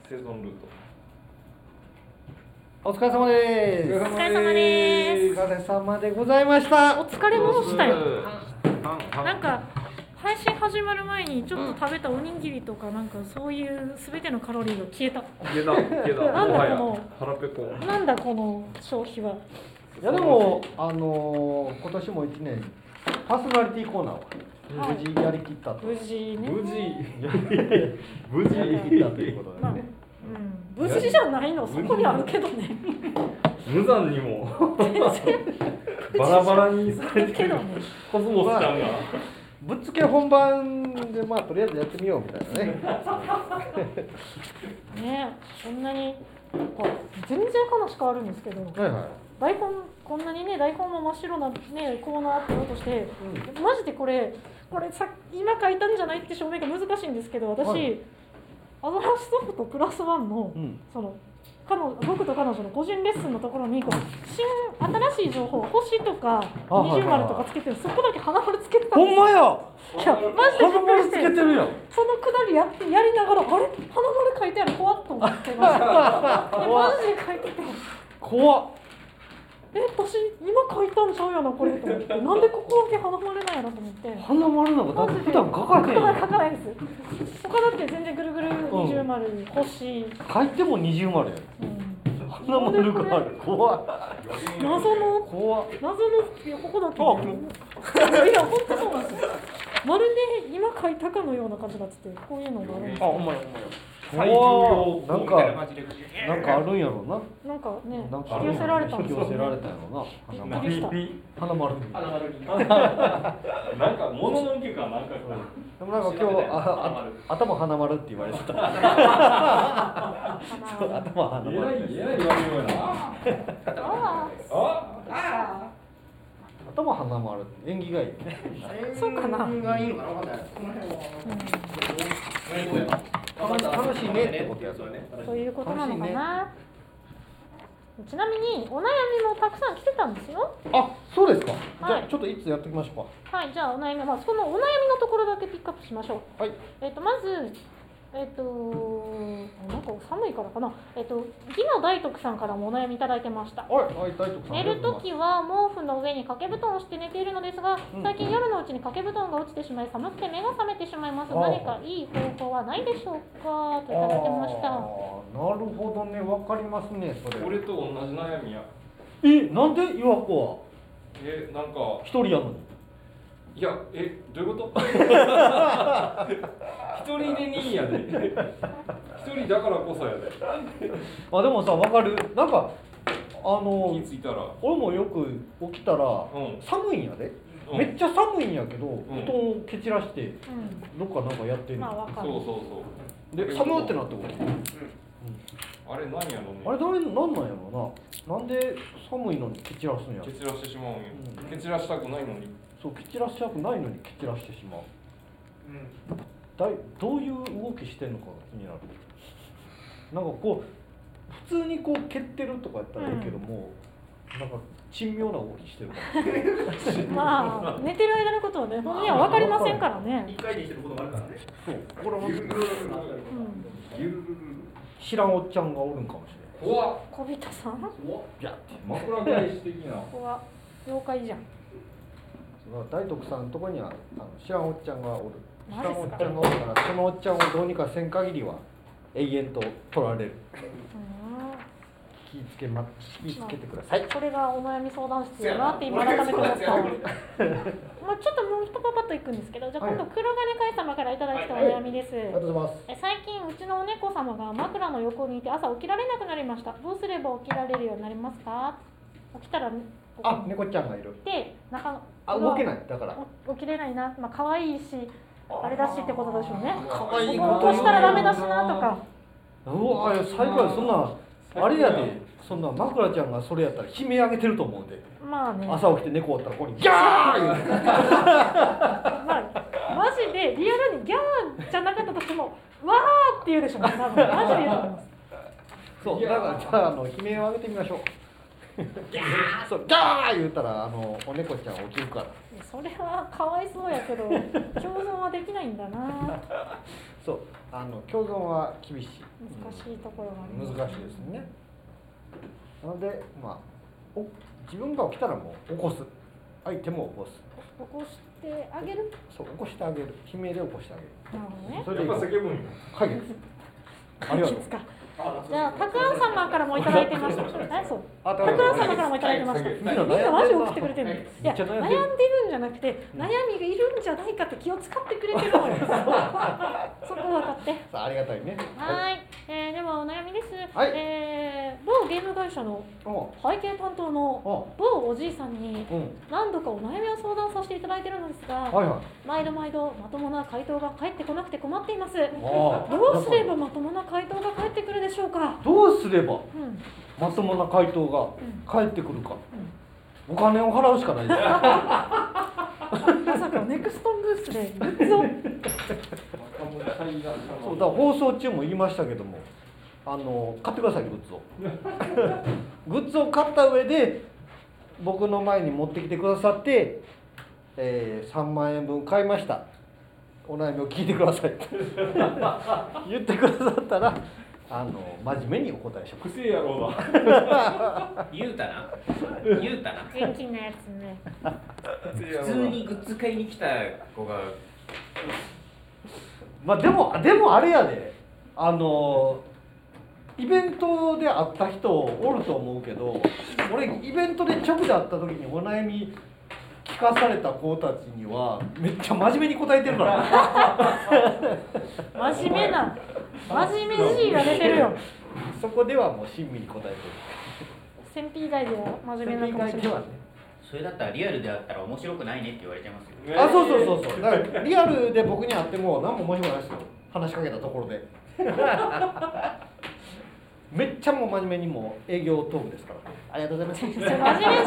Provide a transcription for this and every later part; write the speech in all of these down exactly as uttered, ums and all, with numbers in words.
生存ルート。 お疲れ様でおす。 疲れ様です。 お疲れ様でございました。 お疲れ物したよ。 ななんか配信始まる前にちょっと食べたおにぎりとかなんかそういうすべてのカロリーが消えた。 消えた消えた。 なんだもはやこの腹ペコ。 なんだこの消費は。 いやでもあのー、今年もいちねんパーソナリティコーナーははい無事やりきったと。 無事ね。 無事無事やりきったということでまあ、 ね。 うん、無事じゃないのそこにあるけどね。 無残にもバラバラにされてるけどね。 コスモスちゃんが。 ぶっつけ本番でまあとりあえずやってみようみたいなね。 ねそんなになんか全然話変わるんですけど。 はいはい。 大根こんなにね大根も真っ白なねコーナーって言おうとして、うん、マジでこれこれさ今書いたんじゃないって証明が難しいんですけど私、はい、アザラシソフトプラスワンの、うん、その彼女僕と彼女の個人レッスンのところにこう新新しい情報星とか二重丸とかつけてる、そこだけ花丸つけてたんですよ。 ほんまや。 いやマジで花丸つけてるやん。 そのくだりやってやりながらあれ花丸書いてある怖っと思ってました。マジで書いてて怖っ。 え、私今書いたんちゃうよなこれと思ってなんでここだけ花丸なんやろと思って花丸なんかだって普段書かへんよ。 書かないです。他だって全然ぐるぐる二重丸に星書いても二重丸やん、うん、花丸がある。怖っ。 謎の怖っ。 謎のいやここだけいや本当そうなんですよ。まるで今書いたかのような感じがつってこういうのがあるんですよ。 あ、ほんまやほんまや。怖っ。なんかなんかあるんやろうな。 なんかねなんか引き寄せられたんですよね。 引き寄せられたんやろうな。 びっくりした。 花丸。 花丸に。なんか物のけかなんか。 でもなんか今日ああ頭花丸って言われてた。頭花丸。 言えない言えない言われるよな。 ああ。 頭花丸縁起がいい。 そうかな。 縁起がいいのかな分かんない。この辺は。 楽しいねってことやそうね。 そういうことなのかな。ちなみにお悩みもたくさん来てたんですよ。 あ、そうですか。 はい、 じゃあちょっといつやっていきましょうか。はい、じゃあお悩み、まあそのお悩みのところだけピックアップしましょう。 はい。 えっとまずえっとなんか寒いからかな。えっと義の大徳さんからもお悩みいただいてました。 はい、はい、大徳さん。 寝るときは毛布の上に掛け布団をして寝ているのですが、最近夜のうちに掛け布団が落ちてしまい寒くて目が覚めてしまいます。何かいい方法はないでしょうかといただきました。 なるほどね、わかりますね、それ。 俺と同じ悩みや。 え、なんで岩子はえ、なんか一人やのに。 いや、え、どういうこと一人でにやで一人だからこそやで。 あ、でもさ、わかる。なんかあの気づいたら俺もよく起きたら、 うん、 寒いんやで、うん、めっちゃ寒いんやけど、うん、布団を蹴散らして、うん、どっかなんかやってる、 まあ、わかる。 そうそうそうで、寒ってなって起きて、うん、 あれ何やろね。 あれ誰なんなんやろな。なんで寒いのに蹴散らすんや。 蹴散らしてしまうんよ、うん、蹴散らしたくないのに。 そう、蹴散らしたくないのに蹴散らしてしまう、うん、だいどういう動きしてんのかが気になる。なんかこう普通にこう蹴ってるとかやったらいいけども、うん、なんか珍妙な動きしてるからまあ寝てる間のことはね本人は分かりませんからね。 一回でしてることもあるからね。 そう、これはゆ知らんおっちゃんがおるんかもしれない。 怖っ。 小人さん。 怖っ。いや枕返し的な。 怖っ。妖怪じゃん。 大徳さんのとこにはあの知らんおっちゃんがおる。知らんおっちゃんがおるからそのおっちゃんをどうにかせん限りは永遠と取られる。気ぃつけま気ぃつけてください。 これがお悩み相談室だなって今改めて思った。まあちょっともう一パパッといくんですけど、じゃあ今度黒金会様からいただいたお悩みです。 ありがとうございます。 最近うちのお猫様が枕の横にいて朝起きられなくなりました。どうすれば起きられるようになりますか？起きたらあ、猫ちゃんがいる。 で中あ、動けないだから起きれないな、まあ可愛いしあれだしってことでしょうね。 可愛いここ押したらダメだしなとか。 うわ、最高や。そんなあれやで、そんな枕ちゃんがそれやったら悲鳴上げてると思うんで。 まあね。 朝起きて猫おったらここにギャー言うて。 まあマジでリアルにギャーじゃなかったとしてもわーって言うでしょうね。多分マジで言うと思います。 そうだからじゃああの悲鳴を上げてみましょう。ギャー、そうギャー言うたらあのお猫ちゃん起きるから。 それはかわいそうやけど共存はできないんだな。 そうあの共存は厳しい難しいところがあります、 難しいですね。なのでまあお自分が起きたらもう起こす相手も起こす起こしてあげる。 そう起こしてあげる悲鳴で起こしてあげるなるほどね。 それでいいやっぱ叫ぶんよ。 解決ありがとうか。じゃあ、たくあん様からもいただいてました。え、そう。たくあん様からもいただいてました。みんなマジ送ってくれてるの。いや、悩んでるんじゃなくて、悩みがいるんじゃないかって気を使ってくれてるのよ。そこ分かって。 さあ、ありがたいね。 はい。えー、ではお悩みです。 はいえー、某ゲーム会社の会計担当の某おじいさんに何度かお悩みを相談させていただいてるのですが、 はいはい、 毎度毎度まともな回答が返ってこなくて困っています。 あどうすればまともな回答が返ってくるでしょうか。 どうすればうん、 まともな回答が返ってくるか、うん、お金を払うしかないですまさかネクストンブースでグッズをそうだ放送中も言いましたけども、あの買ってくださいグッズをグッズを買った上で僕の前に持ってきてくださって、えー、さんまんえんぶん買いました、お悩みを聞いてください言ってくださったらあの真面目にお答えします。 くせえやろうな。 言うたな言うたな元気なやつね。 普通にグッズ買いに来た子がまあでもでもあれやで、あのイベントで会った人おると思うけど、俺イベントで直で会った時にお悩み聞かされた子たちにはめっちゃ真面目に答えてるから真面目な真面目 G が出てるよ。 そこではもう親身に答えてる。 先輩以外では真面目なかもしれない。 それだったらリアルであったら面白くないねって言われちゃいますよ。 あ、そうそうそうそう。だからリアルで僕に会っても何も面白くないですよ。話しかけたところで。めっちゃもう真面目にも営業トークですから。ありがとうございます。 それ真面目じゃないから。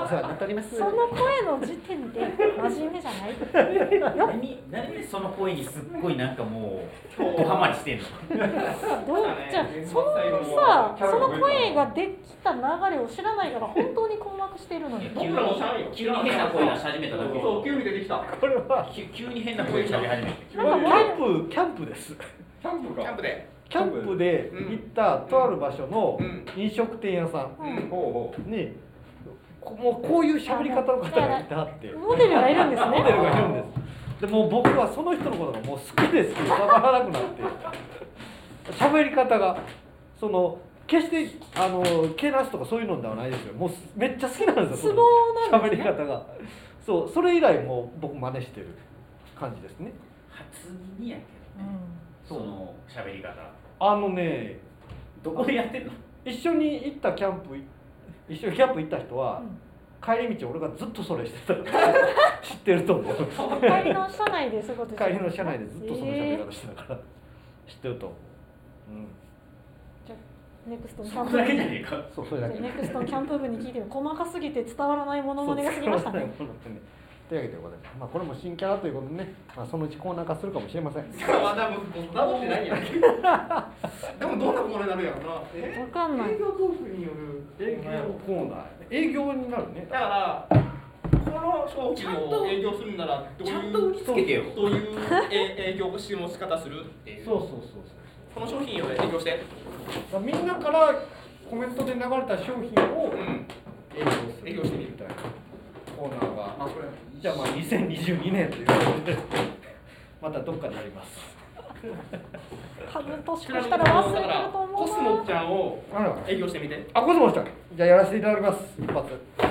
お世話になっております。 その声の時点で真面目じゃない。 何何でその声にすっごいなんかもうドハマりしてんの。 どうじゃあそのさその声ができた流れを知らないから本当に困惑しているのに。 急に急に変な声出し始めた時。 そう急に出てきた。 これは急に変な声出し始めて。 キャンプキャンプです。 キャンプか。 キャンプで。 キャンプで行ったとある場所の飲食店屋さんにもうこういう喋り方の方がいてはって、 モデルがいるんですね。 モデルがいるんです。でもう僕はその人のことがもう好きですけどわからなくなって喋り方がその決してあのけなすとかそういうのではないですよ。もうめっちゃ好きなんですよ。 ツボなんですね。 喋り方がそうそれ以来もう僕真似してる感じですね。 初耳やけどね。その喋り方。 あのね、 どこでやってんの？ 一緒に行ったキャンプ一緒にキャンプ行った人は、うん、帰り道俺がずっとそれしてた知ってると思う。 帰りの車内でそういうこと帰りの車内でずっとその喋り方してたから、えー、知ってると思う。うん。 じゃあネクストキャンプそこだけじゃねえか。 そうそれだけ。 ネクストキャンプ部に聞いてる細かすぎて伝わらないものまねが過ぎましたね。 というわけでございます。まあこれも新キャラということでね、まあ、そのうちコーナー化するかもしれません。 まだもうダブってないやん。でもどんなコーナーになるやろな。 え？わかんない。 営業トークによる営業コーナー。営業になるね。 だからこの商品を営業するならどういうちゃんと売りつけてよ。 どういう営業の仕方するっていう。 そうそうそうそう。 この商品を営業して。 みんなからコメントで流れた商品を営業する。 営業してみるみたいな。 コーナーがあこれじゃあまあにせんにじゅうにねんということでまたどっかであります。 半分年越したら忘れてると思うな。 コスモちゃんを営業してみて。 あコスモちゃんじゃあやらせていただきます一発。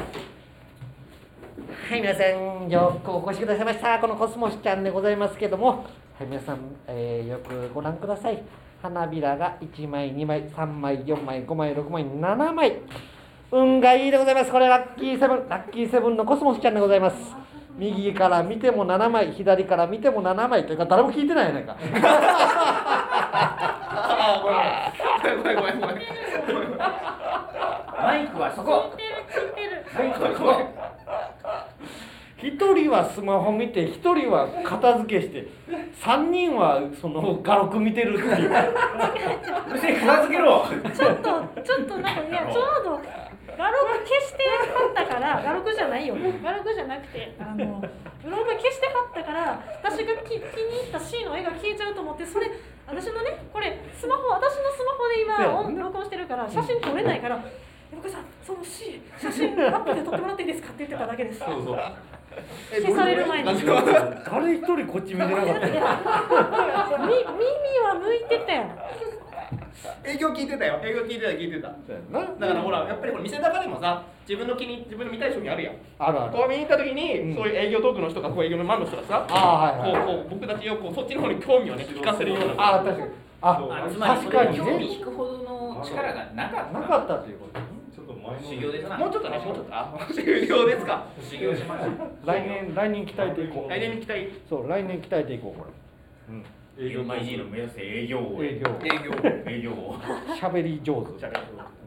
はい皆さんよくお越しくださいました。このコスモちゃんでございますけども、はい皆さん、えー、よくご覧ください。花びらがいちまいにまいさんまいよんまいごまいろくまいななまい、運がいいでございます。これラッキーセブン、ラッキーセブンのコスモスちゃんでございます。右から見てもななまい、左から見てもななまいというか誰も聞いてないやないか。 ごめんごめんごめんごめん。 マイクはそこ。マイクはそこ。 一人はスマホ見て、一人は片付けして、三人はその画録見てるっていう。 うるせえ片付けろ。 ちょっとちょっとなんかいやちょうど画録消してあったからら画録じゃないよ画録じゃなくてあのブログ消してはったから私がき気に入った C の絵が消えちゃうと思ってそれ私のねこれスマホ私のスマホで今音録音してるから写真撮れないから僕さんその C 写真アップで撮ってもらっていいですかって言ってただけです。 そうそう消される前に誰一人こっち見てなかったよ。 み耳は向いてたよ。 営業聞いてたよ営業聞いてた聞いてたなだからほらやっぱりこれ店中でもさ自分の気に自分の見たい商品あるやんあるある。 こう見に行った時に、 うんそういう営業トークの人がこう営業のマンの人がさあーはいはいこうこう僕たちをこうそっちの方に興味をね引かせるようなあー確かに。ああつまりそれ確かにね。 に興味引くほどの力がなかったなかったということ。 ちょっと前の修行ですなもうちょっとねもうちょっとあ終了ですか修行しました来年来年鍛えていこう。 来年に期待そう来年鍛えていこうこれ。うん。 エムアイジー の目指せ営業王営業営業営業王喋り上手。 喋り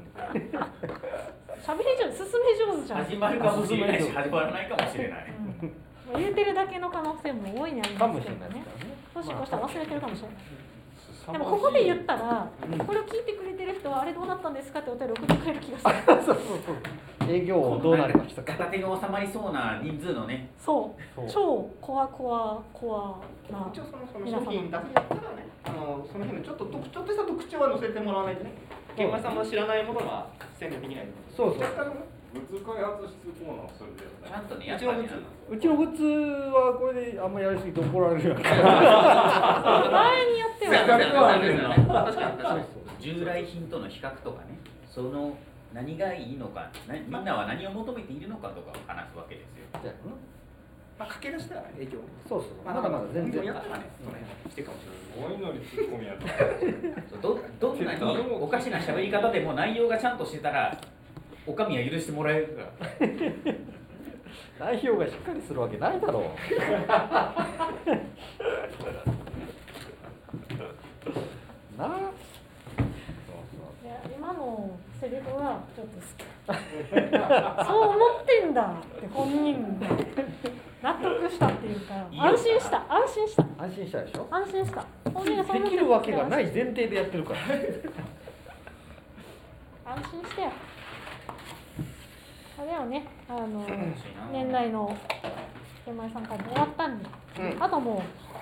上手、進め上手じゃん。 始まるかもしれないし始まらないかもしれないうんまあ言うてるだけの可能性も大いにありかますけどねもしれないです。からね。 もしかしたら忘れてるかもしれない。でもここで言ったら、これを聞いてくれてる人はあれどうなったんですかってお便り送ってくれる気がする。 そうそうそう。営業どうなりましたか。 片手が収まりそうな人数のねそうそう、 超コアコアコアな。 一応そのその商品出すんやったらねあのその辺のちょっと特ちょっとした特徴は載せてもらわないとね現場さんも知らないものは宣伝できないそうそう若干の物開発室コーナーそれでちゃんとねやっうちのぱりうちのグッズはこれであんまりやりすぎて怒られるやん。 前にやってそうやはそうやそうやそうや確かに確かに従来品との比較とかねその何がいいのかなみんなは何を求めているのかとかを話すわけですよまあ駆け出したらね影響そうそう。 ままだまだ全然。 やったらねその辺してるかもしれないお祈りツッコミやったどどんなにおかしな喋り方でも内容がちゃんとしてたらお上は許してもらえるから代表がしっかりするわけないだろう。なあ。 いや今のセリフはちょっと好き。そう思ってんだって本人が納得したっていうか、 いいよ安心した安心した安心したでしょ。 安心した。本人がそう思ってできるわけがない前提でやってるから。 安心してよ。あでもね、あの楽しいな年内の天満さん会も終わったんで、 うんあともう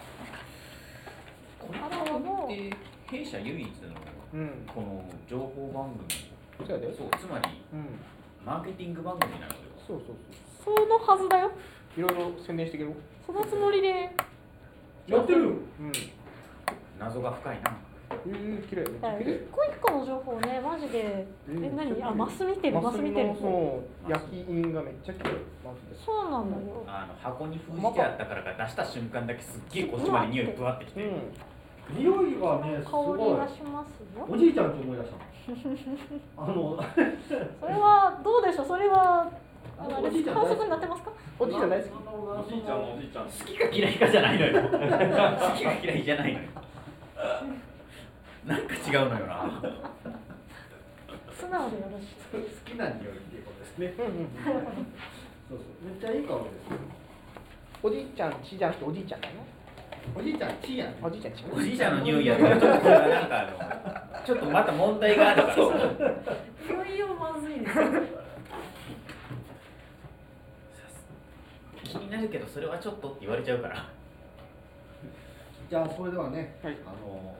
この番組って弊社唯一のうん。 この情報番組そうやで。 そうつまりうん。 マーケティング番組なんですよそうそうそのはずだよ。 いろいろ宣伝していけるそのつもりでそう。やってるよ。うん。 謎が深いなええ綺麗。めっちゃ綺一麗。 個一個の情報ねマジでうんえ何あマス見てるマス見てるマスミのそう焼き印がめっちゃ綺麗。マジで。 そうなんだよ。 あの箱に封じてあったからか出した瞬間だけすっげえこっちまで匂いぶわってきて、 うん。匂いがねす香ごい。 りがしますよ。 おじいちゃんって思い出したの。あのそれはどうでしょう。それはあのあれおじいちゃん反則になってますか。 おじいちゃん大好き。 おじいちゃんのおじいちゃん好きか嫌いかじゃないのよ好きか嫌いじゃないのよなんか違うのよな素直でよろしい。 好きな匂いっていうことですね。うんうん。そうそう。めっちゃいい香りです。おじいちゃんちじゃなくておじいちゃんだね。おじいちゃんちやん。おじいちゃんち。 おじいちゃんの匂いやとちょっとこれはなんかあのちょっとまた問題があるからさいよいよまずいですよ。 気になるけどそれはちょっとって言われちゃうからじゃあそれではね、 はいあの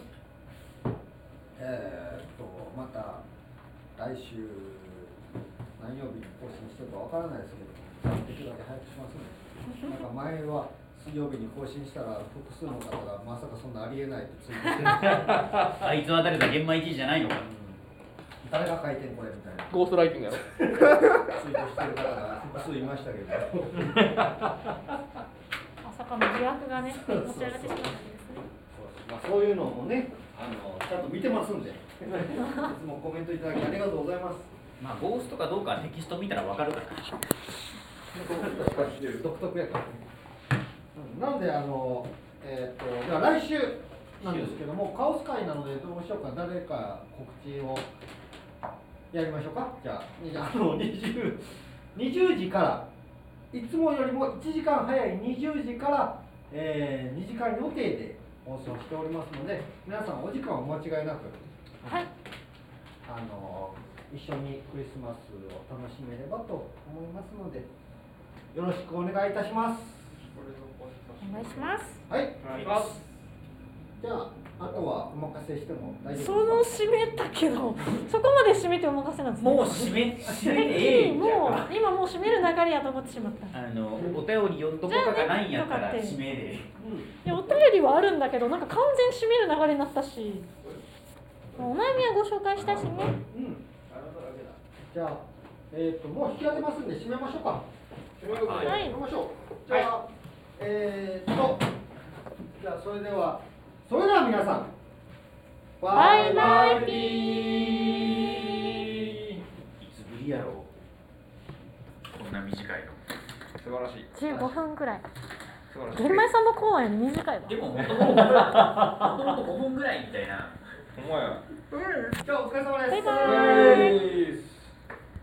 えー、っとまた来週何曜日に更新してるかわからないですけど、できるだけ早くしますので。なんか前は水曜日に更新したら複数の方がまさかそんなありえないってツイートしてる。 あいつは誰だ玄米いちじゃないのか誰が書いてんこれみたいなゴーストライティングやろツイートしてる方が複数いましたけど。 まさかの疑惑がね持ち上がってしまったんですね。 まあ、そういうのもね、あのちゃんと見てますんで、いつもコメントいただきありがとうございます。 まあゴーストかどうかはテキスト見たらわかるから独特やからね。なので、あの、えー、と、では来週なんですけども、カオス会なので、どうしようか、誰か告知をやりましょうか。じゃあ、あのにじゅう、にじゅうじから、いつもよりもいちじかん早いにじゅうじから、えー、にじかん予定で放送しておりますので、皆さんお時間をお間違いなく、 はい。 あの一緒にクリスマスを楽しめればと思いますので、よろしくお願いいたします。 お願いします。 はい。 お願いします。 じゃあ、あとはお任せしても大丈そ夫ですか？ の締めたけど、そこまで締めてお任せなんですね。 もう締め締めてええんじゃもん。 う今もう締める流れやと思ってしまった。 あのお便り読んどこかがないんやったらじゃあね締めで。 いやお便りはあるんだけど、なんか完全締める流れになったし、お悩みはご紹介したしね。 うん。じゃあ、えっ、ともう引き上げますんで締めましょうか。 はい締めましょう。じゃあ、えーっと、じゃあそれでは、それでは皆さん、 バイバイピー。 いつぶりやろう。こんな短いの。 素晴らしい。 じゅうごふんくらい。 素晴らしい。 玄米さんのコーナーより短いわ。 でももともともともとごふんぐらいみたいな。 ほんまや。 じゃあお疲れ様です。 バイバイ。